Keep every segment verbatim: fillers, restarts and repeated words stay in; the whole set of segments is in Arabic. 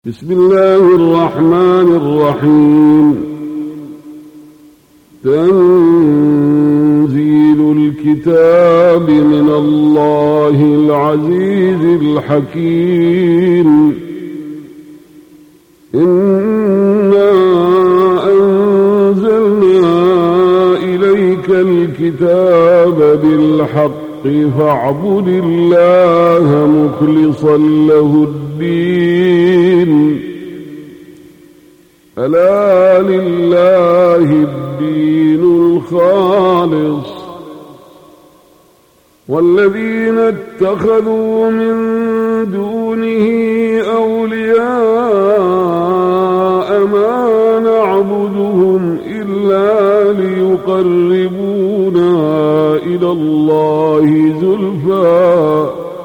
بسم الله الرحمن الرحيم. تنزيل الكتاب من الله العزيز الحكيم. إنا أنزلنا إليك الكتاب بالحق فاعبد الله مخلصا له الدين. ألا لله الدين الخالص. والذين اتخذوا من دونه أولياء ما نعبدهم إلا ليقربونا إلى الله زلفى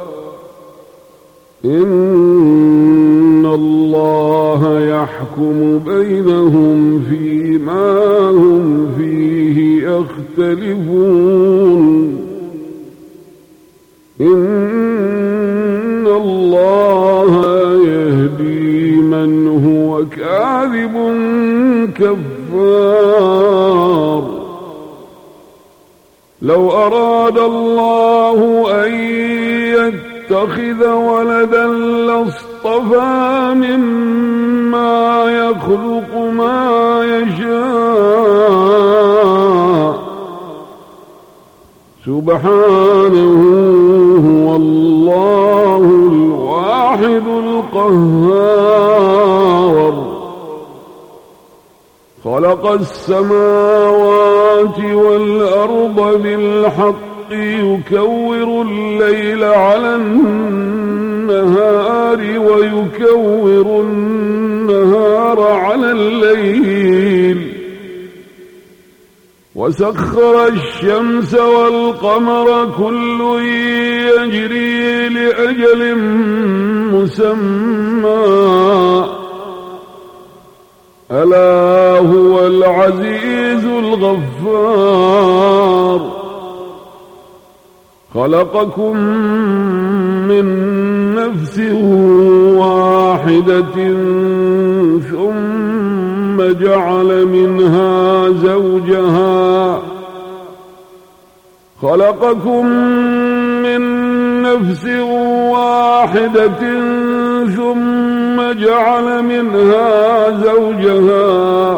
إن الله يحكم بينهم فيما هم فيه يختلفون. إن الله يهدي من هو كاذب كفار. لو أراد الله أن يتخذ ولدا لاصطفى مما يخلق ما يشاء سبحانه هو الله الواحد القهار. خلق السماوات والأرض بالحق يكور الليل على النهار ويكور النهار على الليل وسخر الشمس والقمر كل يجري لأجل مسمى ألا هو العزيز الغفار. خلقكم من نفس واحدة ثم جعل منها زوجها خلقكم من نفس واحدة ثم جعل منها زوجها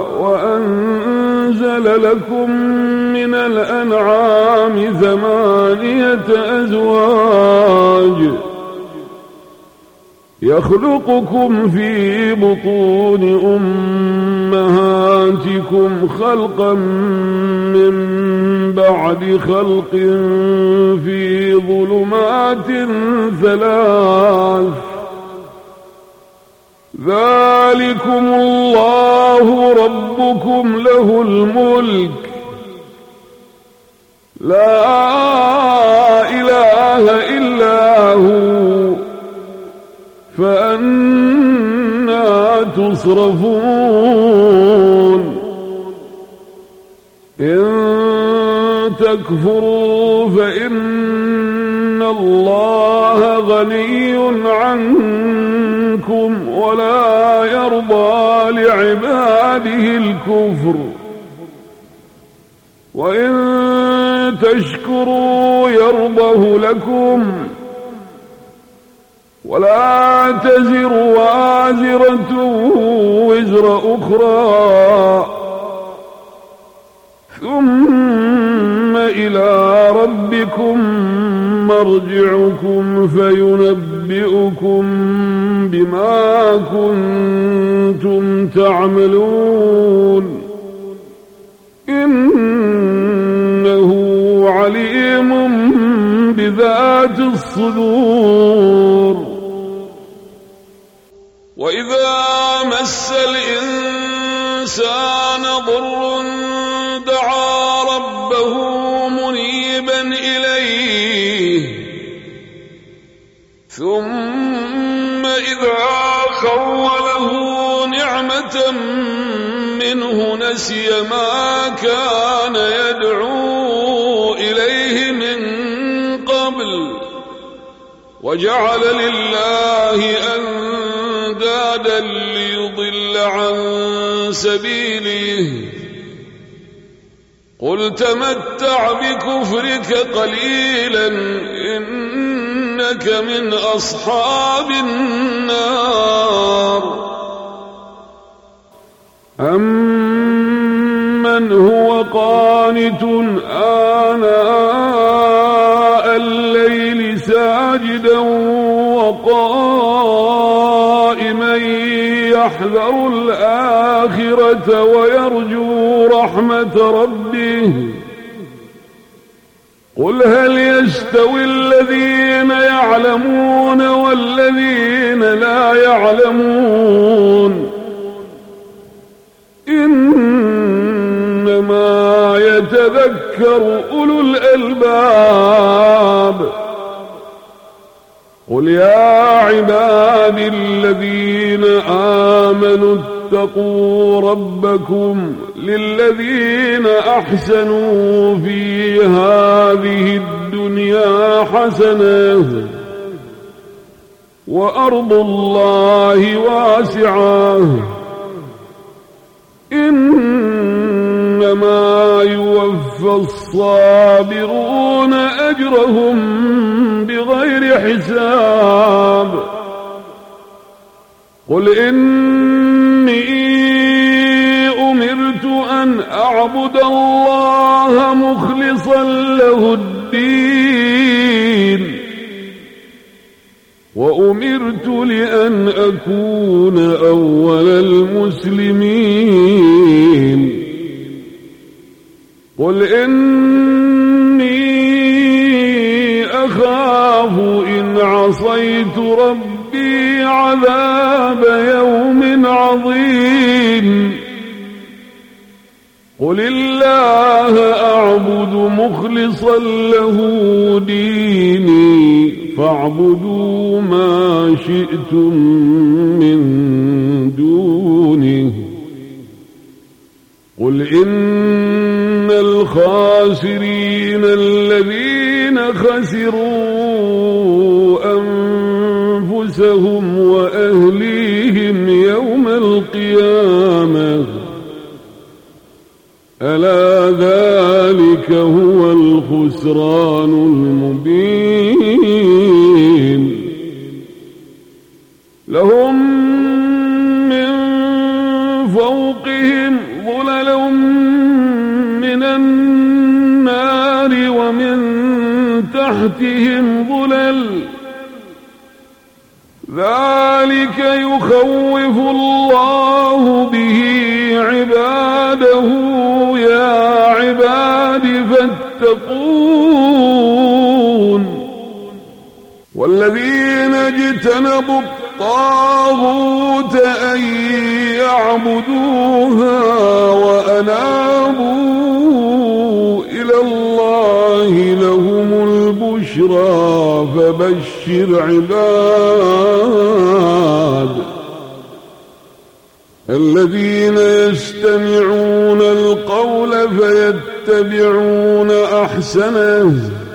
وأنزل لكم من الأنعام ثمانية أزواج يخلقكم في بطون أمهاتكم خلقا من بعد خلق في ظلمات ثلاث. ذلكم الله ربكم له الملك لا إله إلا هو فأنى تصرفون. إن تكفروا فإن الله غني عنكم ولا يرضى لعباده الكفر وإن تشكروا يرضه لكم ولا تزر وازرة وزر أخرى ثم إلى ربكم مرجعكم فينبئكم بما كنتم تعملون. إنه عليم بذات الصدور. وإذا مس الإنسان ضر دعا ربه منيبا إليه ثم إذا خوله نعمة منه نسي ما كان يدعو إليه من قبل وجعل لله أندادا أحدا ليضل عن سبيله قل تمتع بكفرك قليلا إنك من أصحاب النار. أمن هو قانت آناء الليل ساجدا وقائما يحذر الآخرة ويرجو رحمة ربه قل هل يستوي الذين يعلمون والذين لا يعلمون إنما يتذكر أولو الألباب. قل يا عبادي الذين آمنوا اتقوا ربكم للذين أحسنوا في هذه الدنيا حسنة وأرض الله واسعة إنما يوفى الصابرون أجرهم بغير حساب. قل إني أمرت أن أعبد الله مخلصا له الدين وأمرت لأن أكون أول المسلمين. قل إني أخاف إن عصيت ربي عذاب يوم عظيم. قل الله أعبد مخلصا له ديني فاعبدوا ما شئتم من دونه. قل إن الخاسرين الذين خسروا أنفسهم وأهليهم يوم القيامة ألا ذلك هو الخسران المبين. لهم من فوقهم ظلل من النار ومن تحتهم ظلل ذلك يخوف الله به عباده يا عباد فاتقون. والذين اجتنبوا الطاغوت أن يعبدوها وأنابوا إلى الله لهم البشرى فبشر عباد الذين يستمعون القول فيتبعون أحسنه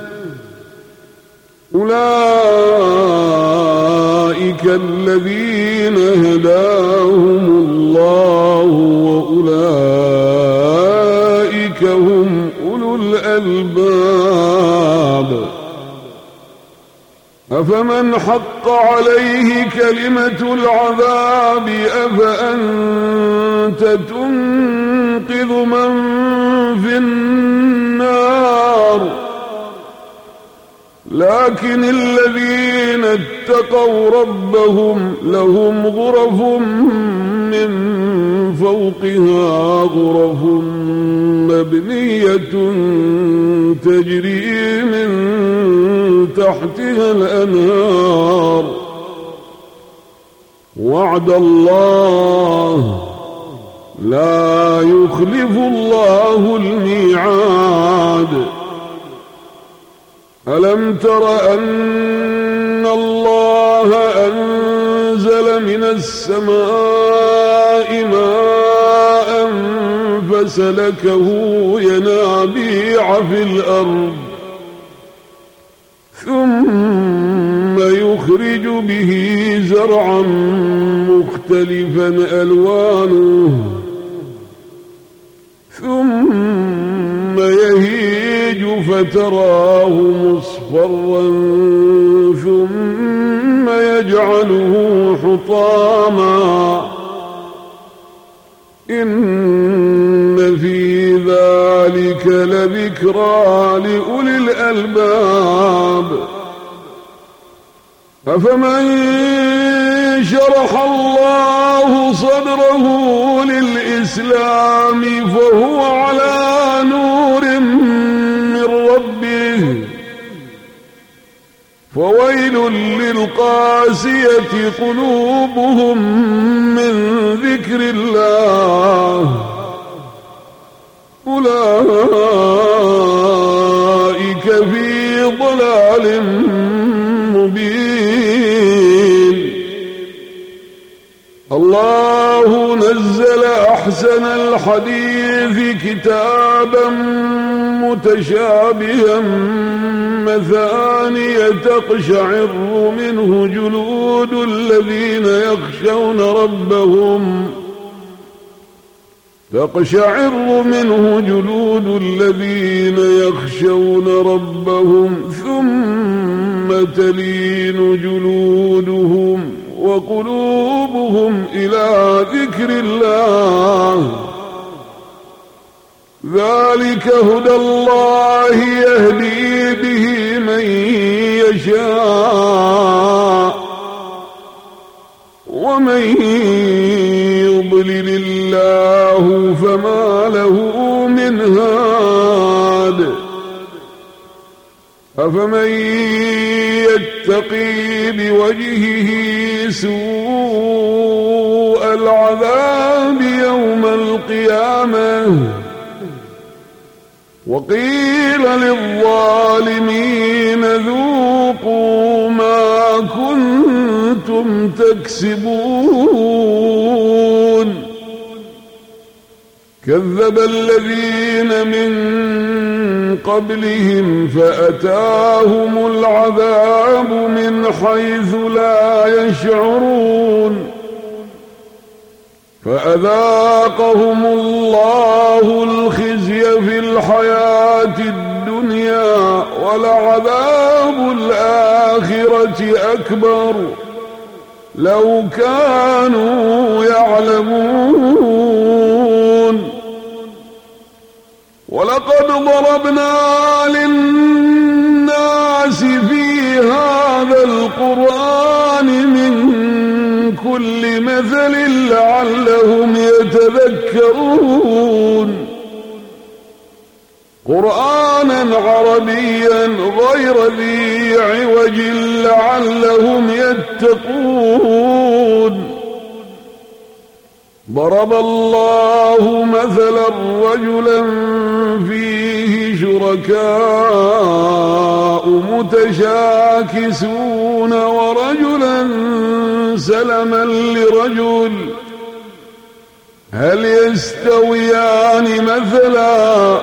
أولئك الذين هداهم الله وأولئك هم أولو الألباب. أفمن حق عليه كلمة العذاب أفأنت تنقذ من في النار. لكن الذين اتقوا ربهم لهم غرف من فوقها غرف مبنية تجري من تحتها الأنهار وعد الله لا يخلف الله الميعاد. ألم تر أن الله أنزل من السماء ماء فسلكه ينابيع في الأرض ثم يخرج يخرج به زرعا مختلفا ألوانه ثم يهيج فتراه مصفرا ثم يجعله حطاما إن في ذلك لذكرى لأولي الألباب أفمن شرح الله صدره للإسلام فهو على نور من ربه فويل للقاسية قلوبهم من ذكر الله أولئك في ضلال مبين الله نزل أحسن الحديث كتابا متشابها مثاني تقشعر منه جلود الذين يخشون ربهم تقشعر منه جلود الذين يخشون ربهم ثم تلين جلودهم وقلوبهم إلى ذكر الله ذلك هدى الله يهدي به من يشاء ومن يضلل الله فما له من هاد أفمن يتقي بوجهه سوء العذاب يوم القيامة وقيل للظالمين ذوقوا ما كنتم تكسبون كذب الذين من قبلهم فأتاهم العذاب من حيث لا يشعرون فأذاقهم الله الخزي في الحياة الدنيا ولعذاب الآخرة أكبر لو كانوا يعلمون ولقد ضربنا للناس في هذا القرآن من كل مثل لعلهم يتذكرون قرآنا عربيا غير ذي عوج لعلهم يتقون ضرب الله مثلا رجلا فيه شركاء متشاكسون ورجلا سلما لرجل هل يستويان مثلا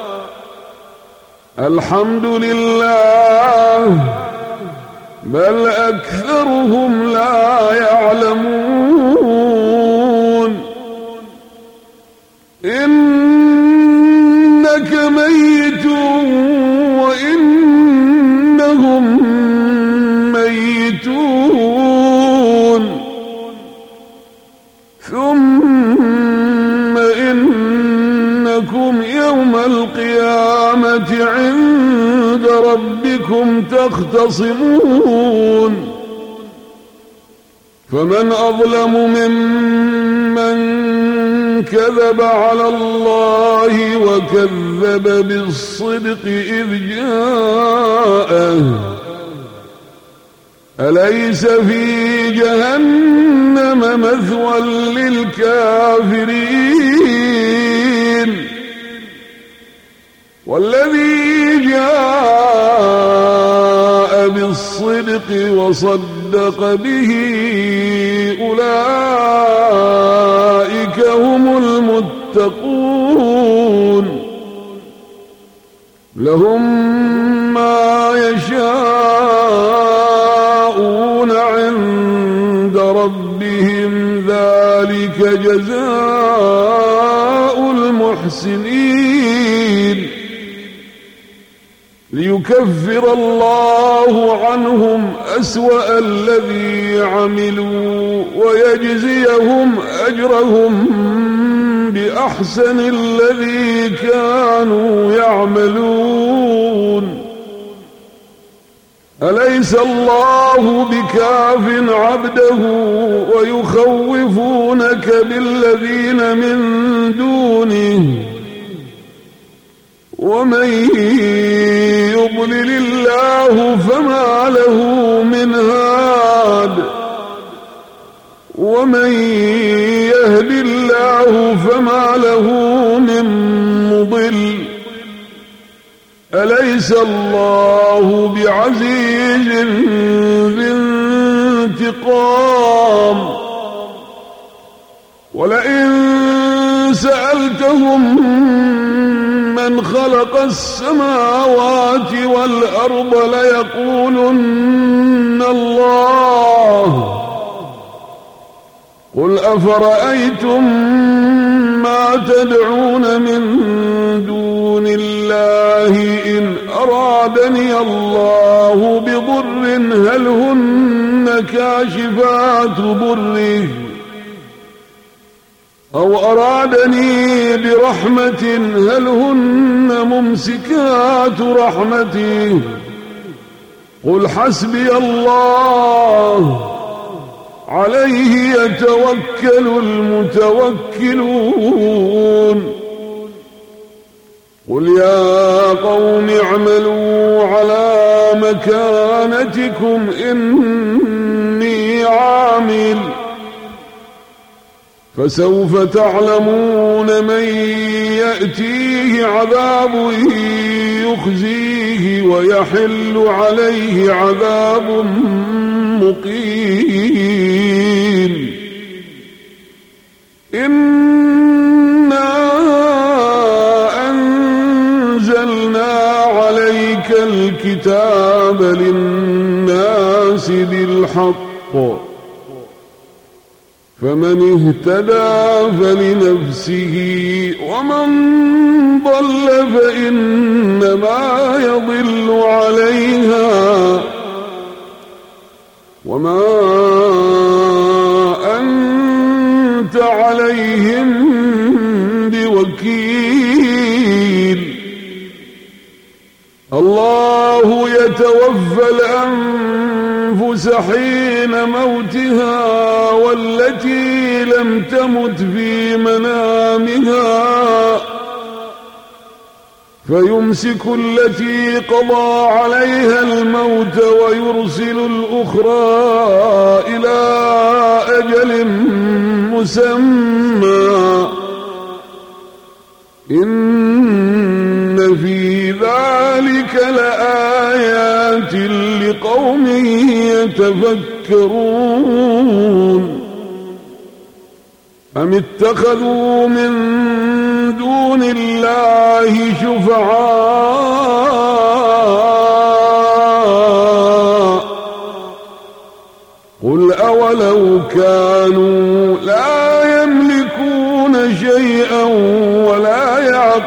الحمد لله بل أكثرهم لا يعلمون إنك ميت وإنهم ميتون ثم إنكم يوم القيامة عند ربكم تختصمون فمن أظلم ممن كذب على الله وكذب بالصدق إذ جاءه أليس في جهنم مثوى للكافرين والذي جاء بالصدق وصدق به أولئك هم المتقون لهم ما يشاءون ذلك جزاء المحسنين ليكفر الله عنهم أسوأ الذي عملوا ويجزيهم أجرهم بأحسن الذي كانوا يعملون أليس الله بكاف عبده ويخوفونك بالذين من دونه ومن يضلل الله فما له من هاد ومن يهد الله فما له من مضل أليس الله بعزيز ذي انتقام ولئن سألتهم من خلق السماوات والأرض ليقولن الله قل أفرأيتم ما تدعون من دون الله إن أرادني الله بضر هل هن كاشفات ضره أو أرادني برحمة هل هن ممسكات رحمته قل حسبي الله عليه يتوكل المتوكلون قل يا قوم اعملوا على مكانتكم إني عامل فسوف تعلمون من يأتيه عذاب يخزيه ويحل عليه عذاب مقيم إنا أنزلنا عليك الكتاب للناس بالحق فمن اهتدى فلنفسه ومن ضل فإنما يضل عليها وما أنت عليهم بوكيل الله يتوفى الأنفس حين موتها والتي لم تمت في منامها فيمسك التي قضى عليها الموت ويرسل الأخرى إلى أجل مسمى إن في ذلك لآيات لقوم يتفكرون أم اتخذوا من دون الله شفعاء قل أولو كانوا لا يملكون شيئا ولا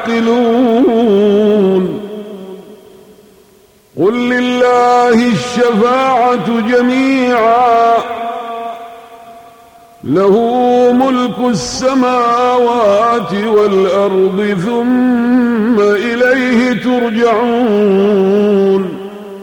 يعقلون قل لله الشفاعة جميعا له ملك السماوات والأرض ثم إليه ترجعون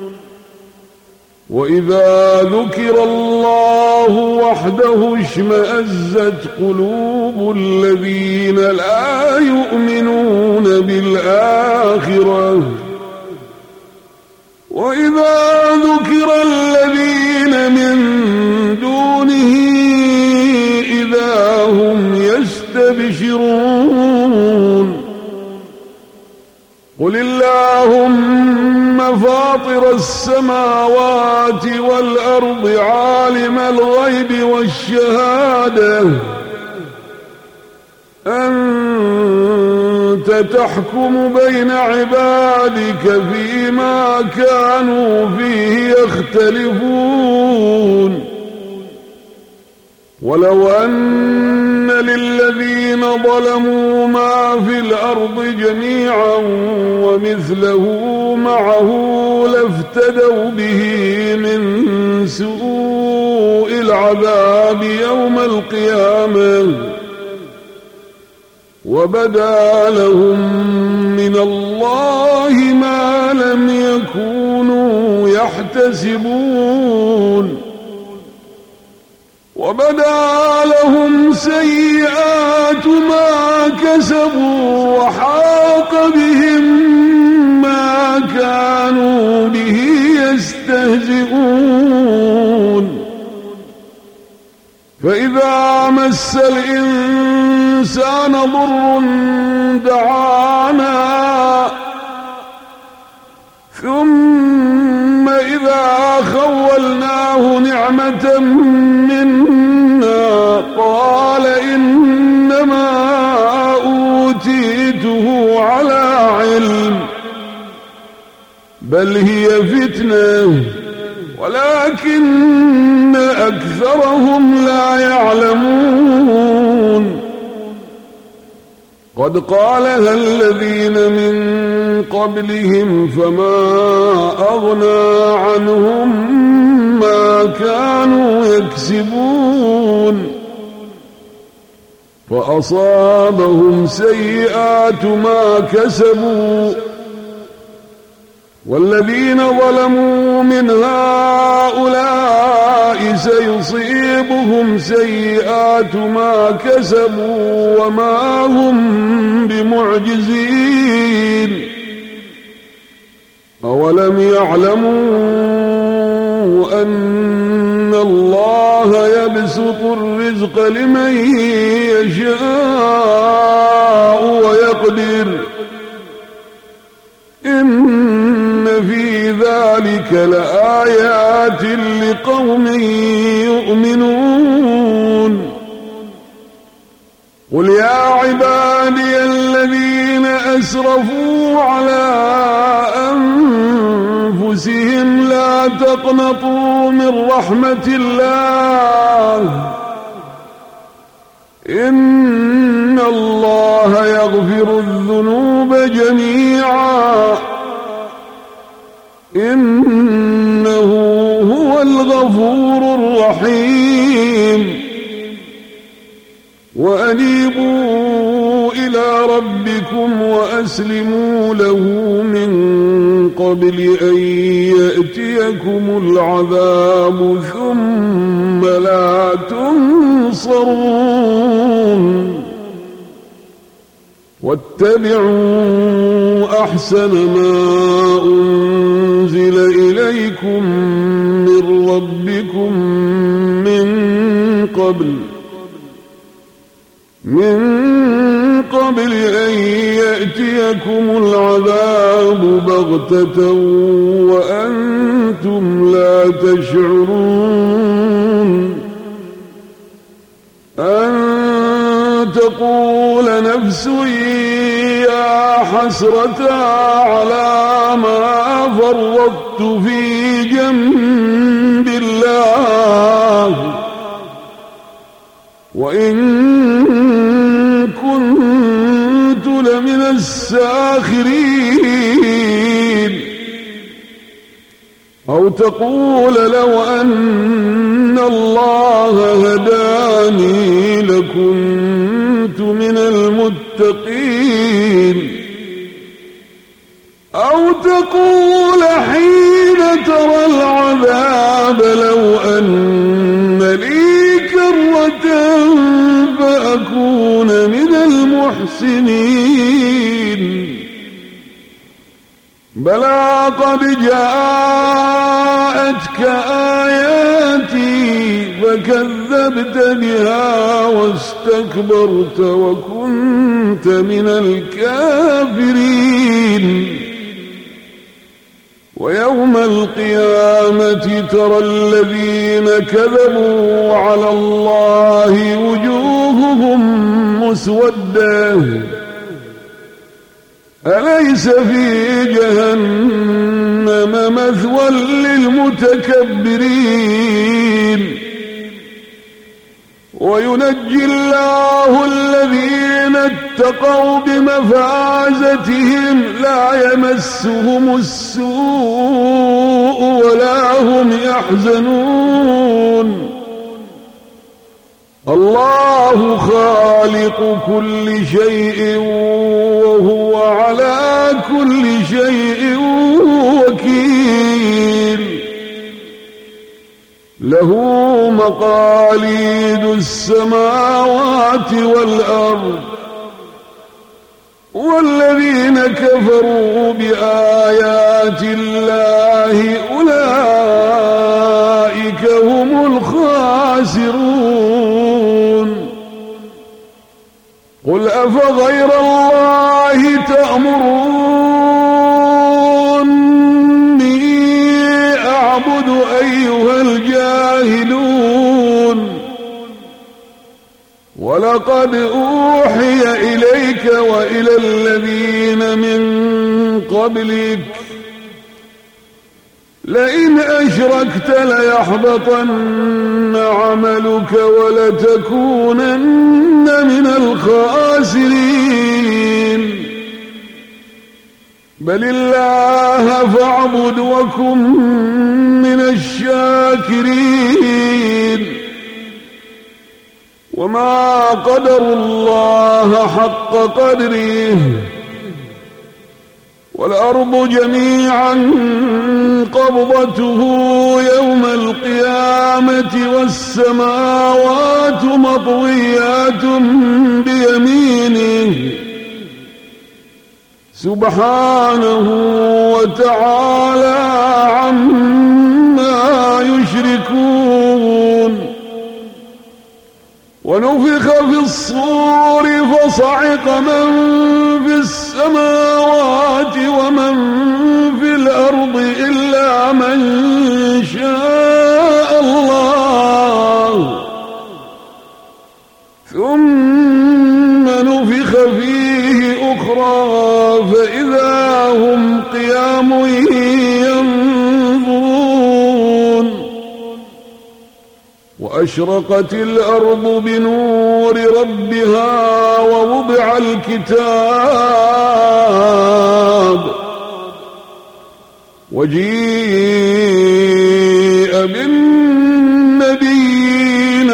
وإذا ذكر الله وحده اشمأزت قلوب الذين لا يؤمنون بالآخرة وإذا ذكر الذين من دونه إذا هم يستبشرون قل اللهم فاطر السماوات والأرض عالم الغيب والشهادة أنت تحكم بين عبادك فيما كانوا فيه يختلفون ولو أن ظلموا ما في الأرض جميعا ومثله معه لافتدوا به من سوء العذاب يوم القيامة وبدا لهم من الله ما لم يكونوا يحتسبون وبدا لهم سيئات ما كسبوا وحاق بهم ما كانوا به يستهزئون فإذا مس الإنسان ضر دعانا ثم إذا خولناه نعمة منا قال إنما أوتيته على علم بل هي فتنة ولكن أكثرهم لا يعلمون قد قالها الذين من قبلهم فما أغنى عنهم ما كانوا يكسبون فأصابهم سيئات ما كسبوا والذين ظلموا من هؤلاء سيصيبهم سيئات ما كسبوا وما هم بمعجزين أولم يعلموا أن الله يبسط الرزق لمن يشاء ويقدر إن في ذلك لآيات لقوم يؤمنون قل يا عبادي الذين أسرفوا على أنفسهم لا تقنطوا من رحمة الله إن الله يغفر الذنوب جميعا إنه هو الغفور الرحيم وأنيبوا إلى ربكم وأسلموا له من قبل أن يأتيكم العذاب ثم لا تنصرون واتبعوا أحسن ما أنزل إليكم من ربكم من قبل من قبل أن يأتيكم العذاب بغتة وأنتم لا تشعرون أن تقول نفس يا حسرة على ما فرطت في جنب الله وإن كنت لمن الساخرين أو تقول لو أن الله هداني لكنت من المتقين أو تقول حين ترى العذاب لو أن لي كرة فأكون من المحسنين بلى قد جاءتك آياتي فكذبت بها واستكبرت وكنت من الكافرين ويوم القيامة ترى الذين كذبوا على الله وجوههم مسودة أليس في جهنم مثوى للمتكبرين وينجي الله الذين اتقوا بمفازتهم لا يمسهم السوء ولا هم يحزنون الله خالق كل شيء وهو على كل شيء وكيل له مقاليد السماوات والأرض والذين كفروا بآيات الله أولئك هم الخاسرون قل أفغير الله تأمروني أعبد أيها الجاهلون ولقد أوحي إليك وإلى الذين من قبلك لئن أشركت ليحبطن عملك ولتكونن من الخاسرين بل الله فاعبد وكن من الشاكرين وما قدروا الله حق قدره والأرض جميعا قبضته يوم القيامة والسماوات مطويات بيمينه سبحانه وتعالى عما يشركون ونفخ في الصور فصعق من في السماوات ومن في الأرض إلا من شاء الله ثم نفخ فيه أخرى فإذا هم قيام ينظرون وأشرقت الأرض بنور ربها ووضع الكتاب وجيء بالنبيين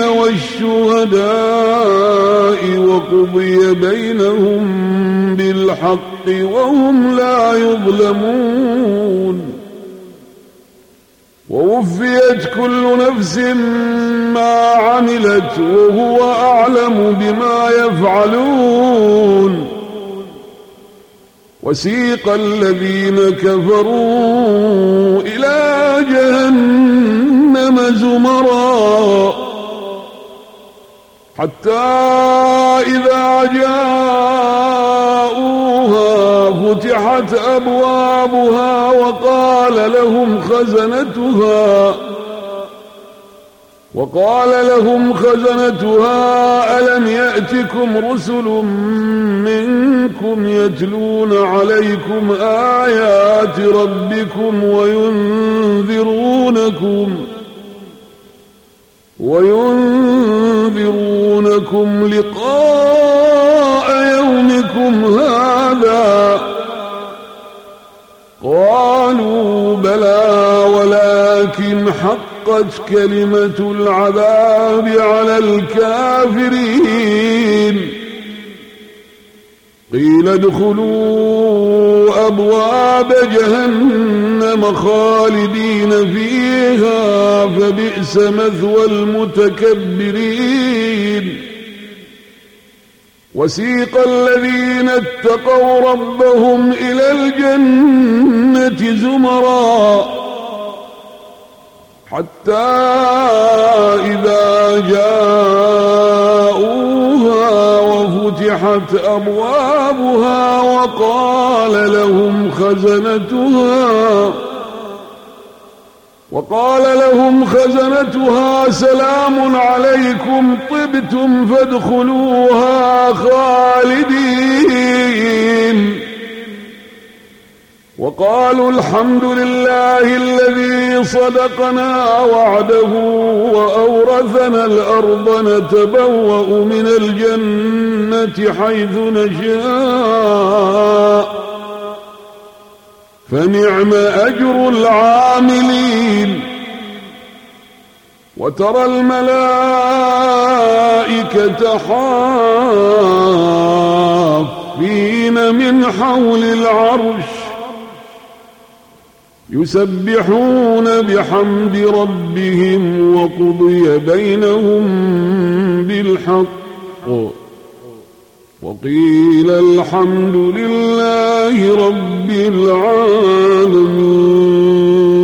والشهداء وقضي بينهم بالحق وهم لا يظلمون ووفيت كل نفس ما عملت وهو أعلم بما يفعلون وسيق الذين كفروا إلى جهنم زمرا حتى إذا جاءوها فتحت أبوابها وقال لهم خزنتها وقال لهم خزنتها ألم يأتكم رسل منكم يتلون عليكم آيات ربكم وينذرونكم وينذرونكم لقاء يومكم هذا قالوا بلى ولكن حقت كلمة العذاب على الكافرين قيل ادخلوا أبواب جهنم خالدين فيها فبئس مثوى المتكبرين وسيق الذين اتقوا ربهم إلى الجنة زمرا حتى إذا جاءوها وفتحت أبوابها وقال لهم خزنتها وقال لهم خزنتها سلام عليكم طبتم فادخلوها خالدين وقالوا الحمد لله الذي صدقنا وعده وأورثنا الأرض نتبوأ من الجنة حيث نشاء فنعم أجر العاملين وترى الملائكة حافين من حول العرش يسبحون بحمد ربهم وقضي بينهم بالحق وقيل الحمد لله رب العالمين.